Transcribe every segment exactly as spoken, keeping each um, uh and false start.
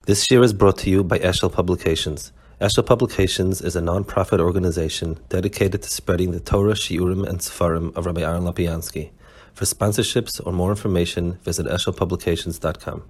This year is brought to you by Eshel Publications. Eshel Publications is a non-profit organization dedicated to spreading the Torah, Shiurim, and Sefarim of Rabbi Aaron Lapiansky. For sponsorships or more information, visit eshel publications dot com.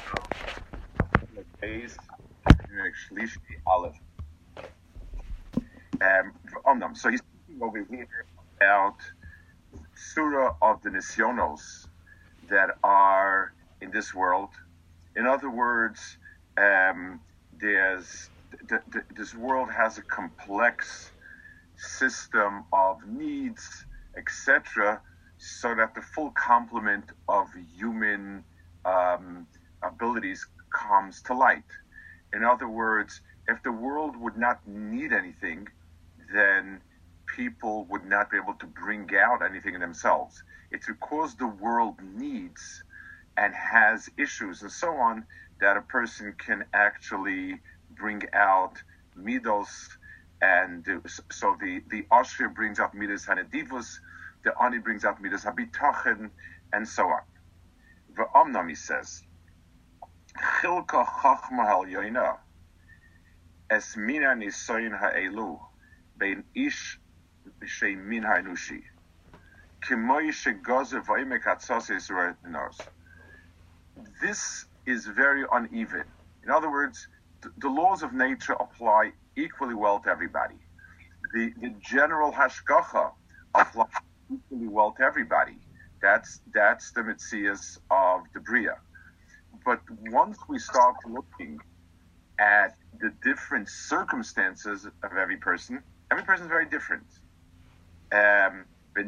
Um, so he's speaking over here about Surah of the Nisyonos that are in this world. In other words, um, there's th- th- this world has a complex system of needs, et cetera, so that the full complement of human um, abilities comes to light. In other words, if the world would not need anything, then people would not be able to bring out anything in themselves. It's because the world needs and has issues and so on that a person can actually bring out midos, and so the the Asher brings out midas hanedivus, the Ani brings out midas habitachen, and so on. V'amnam, he says, Chilka chachma hal yoina es mina nisoyin ha'elu bein ish shei min ha'enushi k'moi shegozer v'oimek hatzos Yisrael knows. This is very uneven. In other words, th- the laws of nature apply equally well to everybody. The the general hashgacha applies equally well to everybody. That's that's the mitzias of the Bria. But once we start looking at the different circumstances of every person, every person is very different. Um,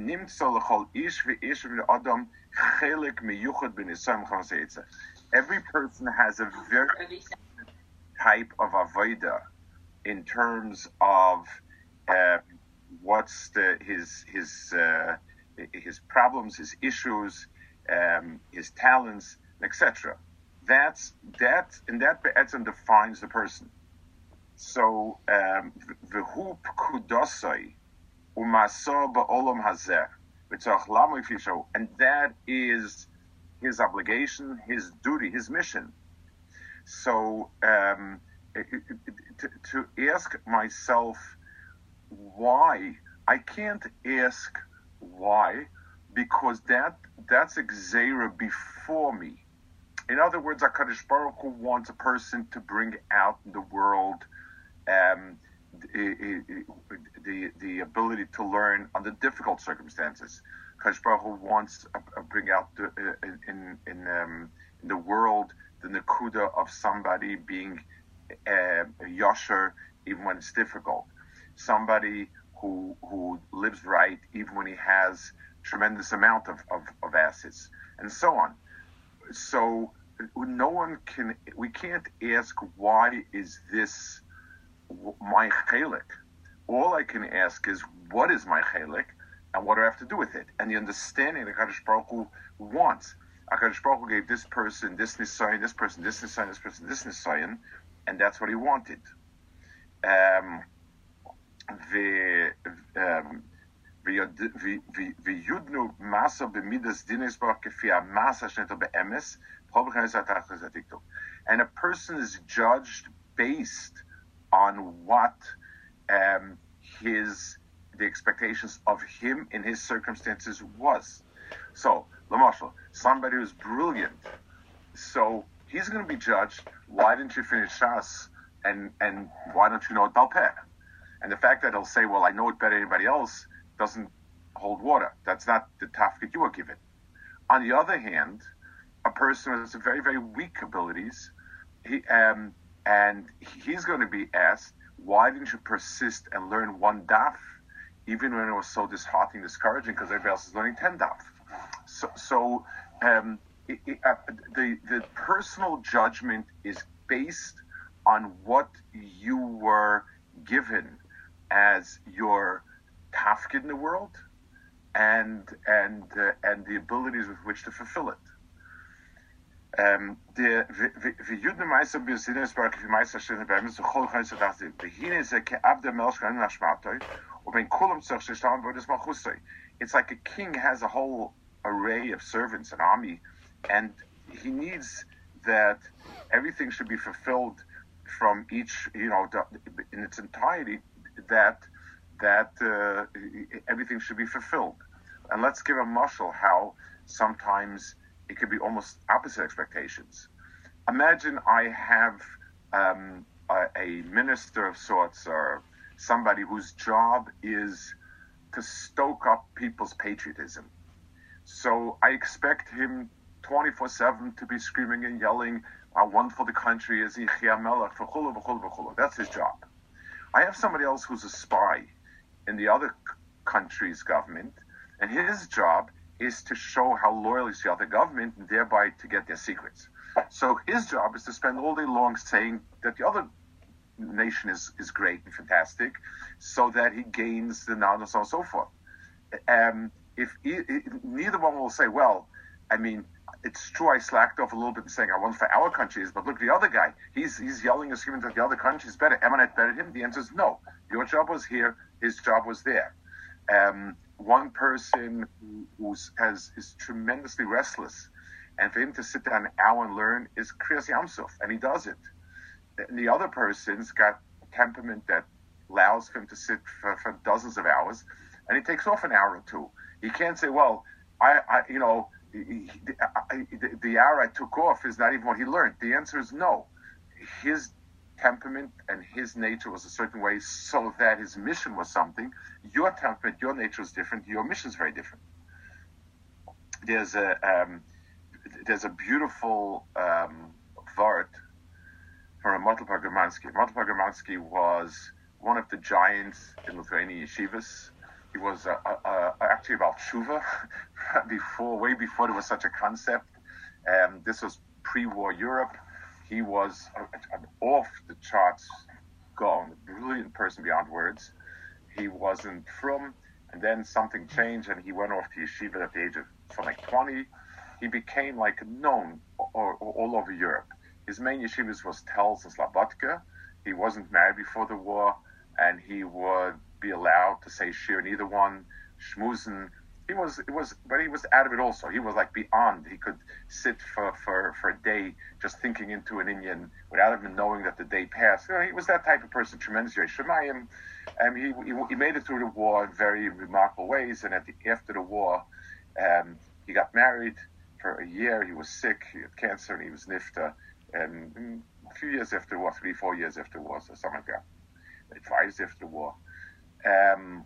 Every person has a very type of avodah in terms of uh, what's the, his his uh, his problems, his issues, um, his talents, et cetera. That's that, and that be'etzem defines the person. So v'hu pkudosai u'maso ba'olam hazeh v'tzach lamo ifisho, and that is his obligation, his duty, his mission. So um, to, to ask myself why, I can't ask why, because that that's a gzeira before me. In other words, HaKadosh Baruch Hu wants a person to bring out in the world um, the, the the ability to learn under difficult circumstances. HaKadosh Baruch Hu wants to uh, bring out the, uh, in in um, in the world the nekuda of somebody being uh, a yosher even when it's difficult, somebody who who lives right even when he has tremendous amount of, of, of assets, and so on. So no one can, we can't ask, why is this my chelik? All I can ask is, what is my chelik, and what do I have to do with it? And the understanding that HaKadosh Baruch Hu wants. HaKadosh Baruch Hu gave this person this nisayon, this person this nisayon, this person this nisayon, and that's what he wanted. Um, the um, V'yudnu masa b'midas dinis bar k'fi masa shneto be'emes. And a person is judged based on what um, his the expectations of him in his circumstances was. So, Lamashal, somebody who's brilliant, so he's going to be judged. Why didn't you finish Shas, and and why don't you know it Balpeh? And the fact that he'll say, well, I know it better than anybody else, doesn't hold water. That's not the tafkid you are given. On the other hand, a person with very, very weak abilities, he um, and he's going to be asked, why didn't you persist and learn one daf, even when it was so disheartening, discouraging, because everybody else is learning ten daf? So, so um, it, it, uh, the the personal judgment is based on what you were given as your tafkid in the world, and and uh, and the abilities with which to fulfill it. Um, the v'yudne ma'aser b'yosines bar k'fi ma'aser shene b'emes v'chol chayis adachtiv v'hine ze ke'abde melch k'anim nashmatoi u'ben kulam tzach sheshtam v'odes malchusoi. It's like a king has a whole array of servants, an army, and he needs that everything should be fulfilled from each, you know, in its entirety, that that uh, everything should be fulfilled. And let's give a mashal how sometimes it could be almost opposite expectations. Imagine I have um, a, a minister of sorts or somebody whose job is to stoke up people's patriotism. So I expect him twenty-four seven to be screaming and yelling how wonderful the country is. That's his job. I have somebody else who's a spy in the other country's government, and his job is to show how loyal is the other government and thereby to get their secrets. So his job is to spend all day long saying that the other nation is, is great and fantastic so that he gains the knowledge and so on and so forth. Um, if he, neither one will say, well, I mean, it's true I slacked off a little bit in saying I want for our countries, but look, the other guy, he's he's yelling and screaming that the other country is better. Am I not better than him? The answer is no. Your job was here, his job was there. Um, one person who has is tremendously restless, and for him to sit down an hour and learn is Kriyas Yamsuf, and he does it. And the other person's got a temperament that allows him to sit for, for dozens of hours, and he takes off an hour or two. He can't say, well, I, I you know, he, I, the, the hour I took off is not even what he learned. The answer is no. His temperament and his nature was a certain way so that his mission was something. Your temperament, your nature is different. Your mission is very different. There's a um, there's a beautiful um, vart from Motel Pogramansky. Motel Pogramansky was one of the giants in Lithuanian yeshivas. He was uh, uh, actually about tshuva before, way before there was such a concept. Um, this was pre-war Europe. He was an off-the-charts gone, brilliant person beyond words. He wasn't from, and then something changed, and he went off to yeshiva at the age of from like twenty. He became like known all, all over Europe. His main yeshivas was Telz and Slobodka. He wasn't married before the war, and he would be allowed to say shir in either one, shmuzen. He was, it was, but he was out of it also. He was like beyond. He could sit for, for, for a day just thinking into an Indian without even knowing that the day passed. You know, he was that type of person, tremendous Yesh Shemayim. Um, he, he he made it through the war in very remarkable ways. And at the, after the war, um, he got married for a year. He was sick. He had cancer, and he was nifta. And a few years after the war, three, four years after the war, so something like that, five years after the war. Um,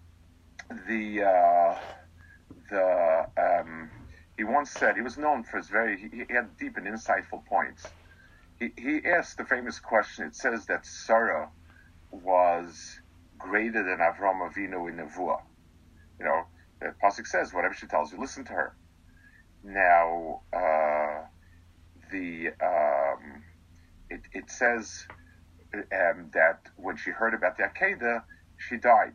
the uh, the um, he once said, he was known for his very, he, he had deep and insightful points. He he asked the famous question. It says that Sarah was greater than Avram Avinu in Nevuah. You know, the pasuk says, whatever she tells you, listen to her. Now, uh, the um, it it says um, that when she heard about the Akedah, she died.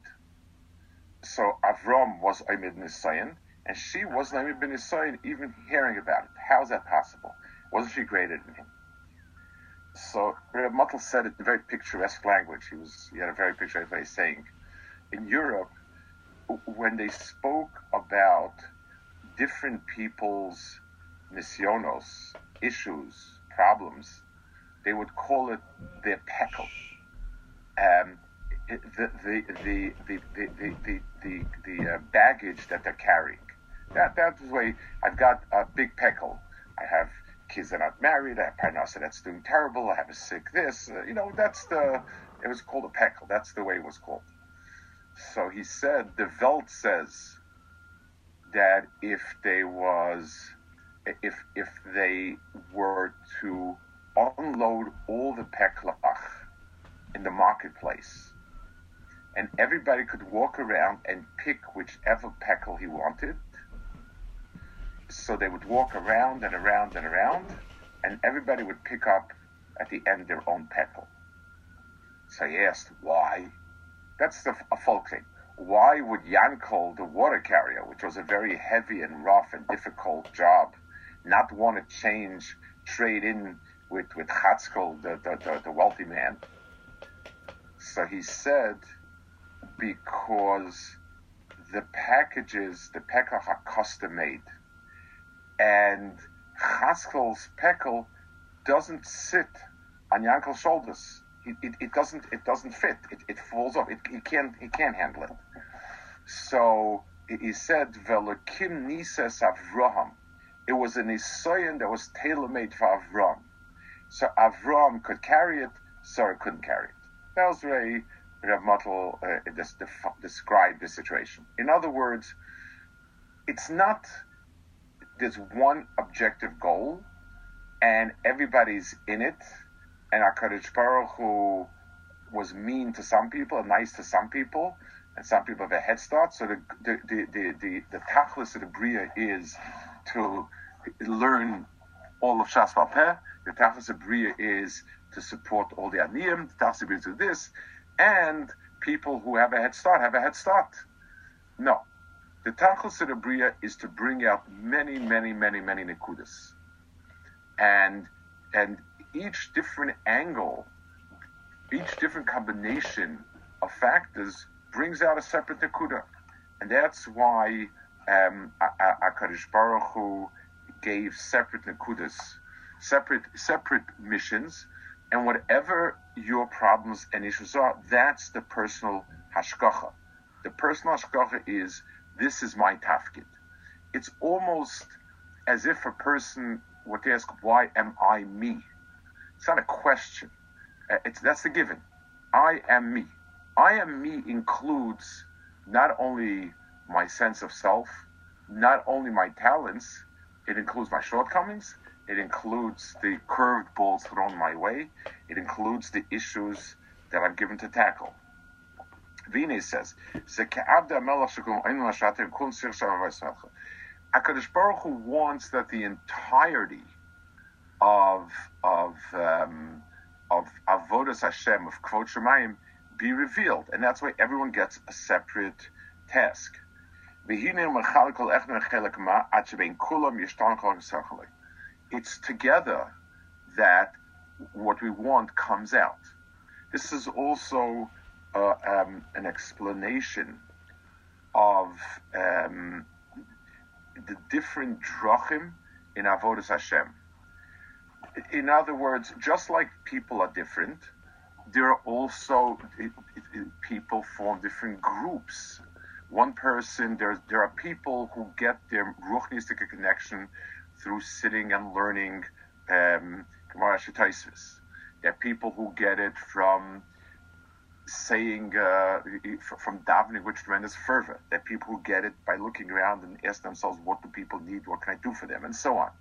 So Avram was Omed Nisayan, and she was Omed Ben Nisayan even hearing about it. How is that possible? Wasn't she greater than him? So Reb Mottel said it in very picturesque language. He was he had a very picturesque way of saying, in Europe, when they spoke about different people's nisyonos, issues, problems, they would call it their pekel. Um, the the the the the the the, the, the uh, baggage that they're carrying. That that's the way. I've got a big pekel. I have kids that are not married. I have parnasa that's doing terrible. I have a sick this. Uh, you know, that's the. It was called a pekel. That's the way it was called. So he said, the Welt says that if they was, if if they were to unload all the peklach in the marketplace, and everybody could walk around and pick whichever pekel he wanted, so they would walk around and around and around, and everybody would pick up at the end their own pekel. So he asked, why? That's the, a folk thing. Why would Yankel, the water carrier, which was a very heavy and rough and difficult job, not want to change, trade in with, with Chatzkel, the, the, the, the wealthy man? So he said, because the packages, the pekel are custom made. And Chatzkel's pekel doesn't sit on Yankel's shoulders. It, it, it doesn't it doesn't fit. It, it falls off. It, he can't he can't handle it. So he said, "Velokim nises Avraham." It was an Nisayan that was tailor-made for Avraham. So Avraham could carry it, Sarah couldn't carry it. That was the way Rav Mottel uh, described the situation. In other words, it's not there's one objective goal, and everybody's in it, and HaKadosh Baruch Hu was mean to some people and nice to some people, and some people have a head start. So the the the the, the, the tachlis of the Bria is to learn all of Shas Bal Peh. The tachlis of Bria is to support all the aniyim. The tachlis of Bria is to do this, and people who have a head start have a head start. No, the tachlis of the Bria is to bring out many, many, many, many nekudas, and and each different angle, each different combination of factors brings out a separate nekuda, and that's why um, HaKadosh Baruch Hu gave separate nekudas, separate separate missions, and whatever your problems and issues are, that's the personal hashgacha. The personal hashgacha is, this is my tafkid. It's almost as if a person would ask, why am I me? It's not a question. It's that's the given. I am me. I am me includes not only my sense of self, not only my talents, it includes my shortcomings, it includes the curved balls thrown my way, it includes the issues that I'm given to tackle. Vine says, HaKadosh Baruch Hu wants that the entirety of of um, of Avodas Hashem, of Kvod Shemayim, be revealed, and that's why everyone gets a separate task. It's together that what we want comes out. This is also uh, um, an explanation of um, the different drachim in Avodas Hashem. In other words, just like people are different, there are also it, it, it, people form different groups. One person, there there are people who get their ruchnistic connection through sitting and learning um, Gemara Shetaisvis. There are people who get it from saying, uh, from davening with tremendous fervor. There are people who get it by looking around and ask themselves, what do people need? What can I do for them? And so on.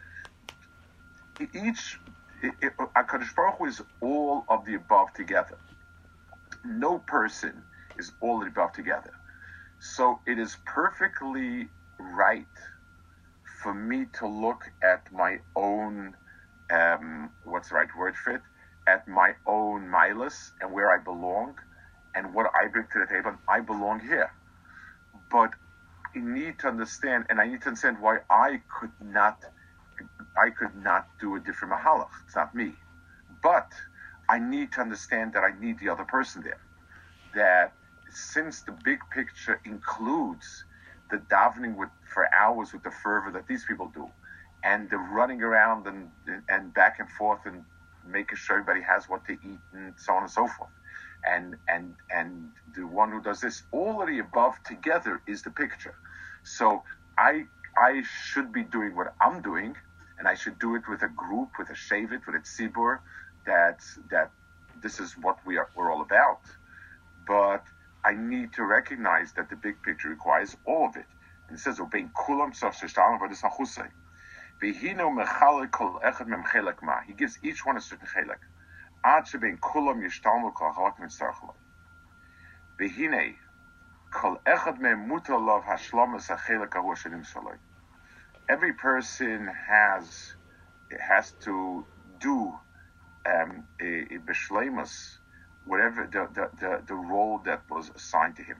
Each, HaKadosh Baruch Hu is all of the above together. No person is all of the above together. So it is perfectly right for me to look at my own, um, what's the right word for it, at my own milas and where I belong and what I bring to the table. I belong here. But you need to understand, and I need to understand why I could not I could not do a different mahalach. It's not me. But I need to understand that I need the other person there. That since the big picture includes the davening with for hours with the fervor that these people do, and the running around and and back and forth and making sure everybody has what to eat and so on and so forth, and and and the one who does this, all of the above together is the picture. So I I should be doing what I'm doing, and I should do it with a group, with a shavit, with a tzibur, that that this is what we are we're all about. But I need to recognize that the big picture requires all of it. And it says, "Ubein kulam tzarich sheshtalim v'adis hachusay." V'hinu mechalek kol echad mem chelek ma. He gives each one a certain chelek. Ad shebein kulam yishtalmu kol chalak mitzarich lo. V'hine kol echad mem mutar lav hashlamas hachelek hahu shenimsar lo. Every person has has to do um, a, a b'shleimus, whatever the, the, the, the role that was assigned to him.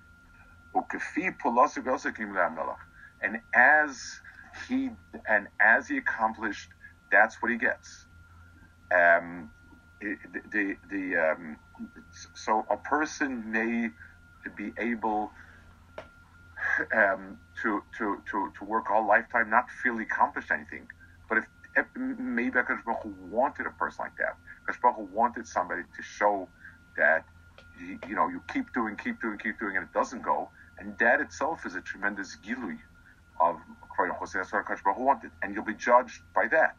And as he and as he accomplished, that's what he gets. Um, the the, the um, so a person may be able um, to, to to to work all lifetime, not feel he accomplished anything. But if maybe HaKadosh Baruch Hu wanted a person like that. HaKadosh Baruch Hu wanted somebody to show that, you, you know, you keep doing, keep doing, keep doing, and it doesn't go. And that itself is a tremendous gilui of Kohen Chosei. That's what HaKadosh Baruch Hu wanted. And you'll be judged by that.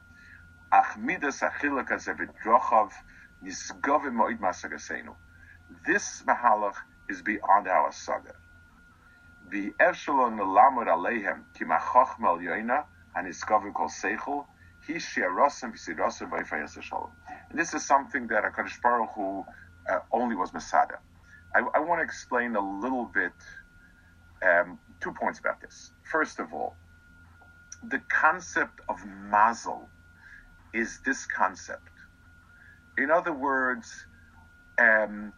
This mahalach is beyond our saga. The Echelon Lamed Alehem Kimachachma Al Yoina and Iskavu Kol Seichel He Shiarasem V'Sirasem V'Yifayas Shalom. And this is something that HaKadosh Baruch Hu uh, only was Masada. I, I want to explain a little bit, um, two points about this. First of all, the concept of mazel is this concept. In other words, um,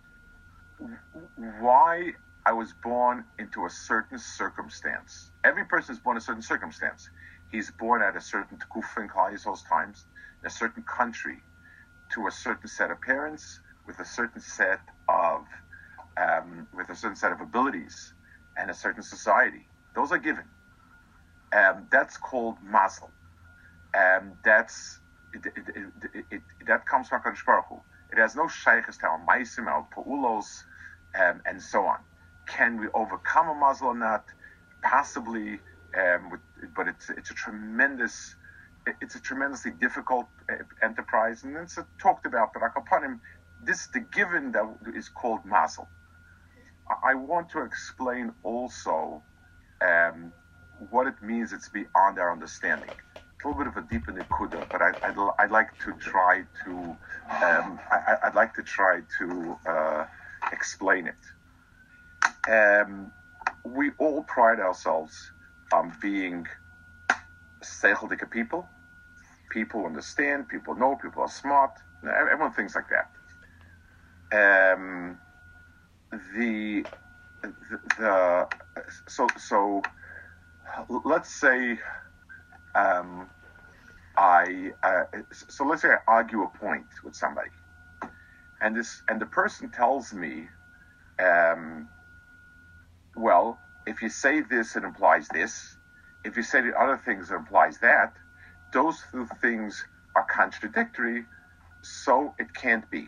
why I was born into a certain circumstance. Every person is born in a certain circumstance. He's born at a certain tekufa in Klal Yisrael's times, in a certain country, to a certain set of parents, with a certain set of um, with a certain set of abilities, and a certain society. Those are given. Um, that's called mazel. Um, that's it, it, it, it, that comes from HaKadosh Baruch Hu. It has no shaykhs to our maisim, our pa'ulos, um, and so on. Can we overcome a mazel or not? Possibly, um, with, but it's it's a tremendous, it's a tremendously difficult enterprise, and it's a, talked about. But Akapanim, this the given that is called mazel. I want to explain also um, what it means. It's beyond our understanding. A little bit of a deeper nikuda, but I, I'd, I'd like to try to um, I, I'd like to try to uh, explain it. Um, we all pride ourselves on being seicheldige people. People understand, people know, people are smart. Everyone thinks like that. Um, the, the the so so let's say um, I uh, so let's say I argue a point with somebody, and this and the person tells me, um, well, if you say this, it implies this. If you say the other things, it implies that. Those two things are contradictory, so it can't be.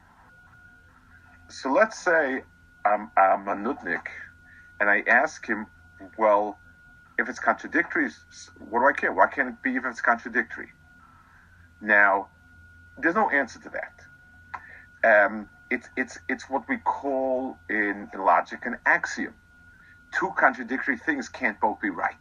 So let's say I'm, I'm a nutnik, and I ask him, well, if it's contradictory, what do I care? Why can't it be if it's contradictory? Now, there's no answer to that. Um, it's it's it's what we call in, in logic an axiom. Two contradictory things can't both be right.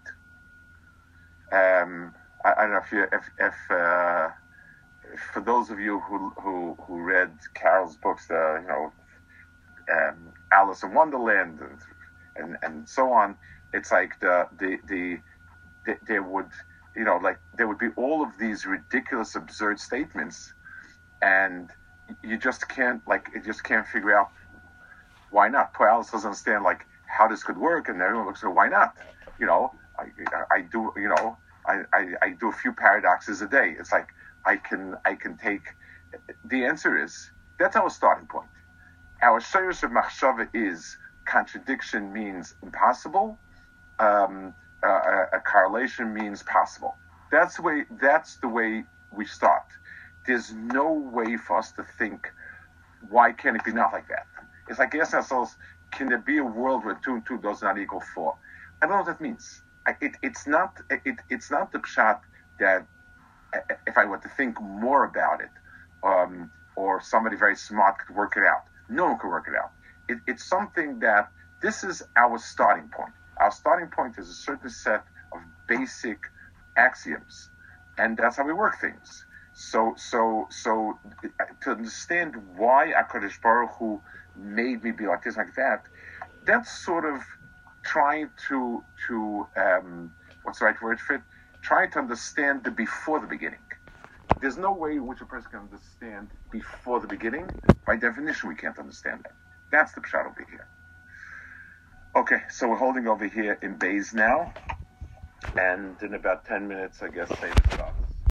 Um, I, I don't know if you if if uh, for those of you who who who read Carol's books, the you know. Um, Alice in Wonderland and, and and so on. It's like the the the, the there would you know like there would be all of these ridiculous, absurd statements, and you just can't like you just can't figure out why not. Poor Alice doesn't understand like how this could work, and everyone looks at why not. You know, I I do you know I, I, I do a few paradoxes a day. It's like I can I can take. The answer is that's our starting point. Our shayrish of machshava is contradiction means impossible. Um, uh, a correlation means possible. That's the way. That's the way we start. There's no way for us to think, why can't it be not like that? It's like asking ourselves, can there be a world where two and two does not equal four? I don't know what that means. I, it, it's not. It, it's not the pshat that if I were to think more about it, um, or somebody very smart could work it out. No one can work it out. It, it's something that this is our starting point. Our starting point is a certain set of basic axioms, and that's how we work things. So, so, so to understand why HaKadosh Baruch Hu made me be like this, like that, that's sort of trying to to um, what's the right word for it? Trying to understand the before the beginning. There's no way in which a person can understand before the beginning. By definition, we can't understand that. That's the pshat over here. Okay, so we're holding over here in Bays now. And in about ten minutes, I guess, say this.